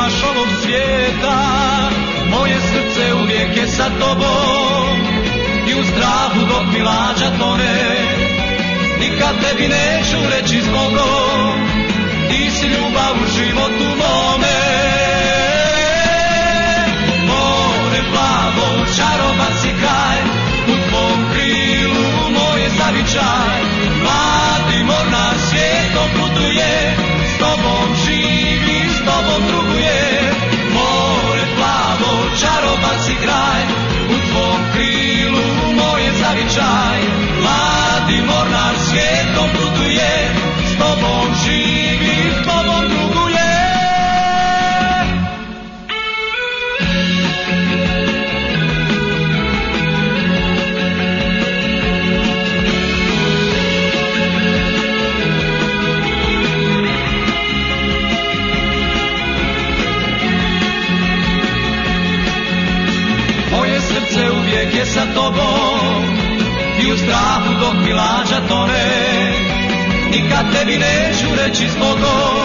nemaš ovog svijeta, moje srce uvijek je sa tobom i u strahu dok mi lađa tone, nikad tebi neću reći zbogom, ti si ljubav u životu mome. More plavo, čaroban si kraj, u tvom krilu moje zavičaj, mladi mornar svijetom putuje, s tobom živi, s tobom druguje. More plavo, čaroban si kraj, u tvom krilu moje zavičaj, mladi mornar svijetom putuje, s tobom živi, s tobom druguje. Moje srce uvijek je sa tobom i u strahu dok mi lađa tone, nikad tebi neću reći zbogom,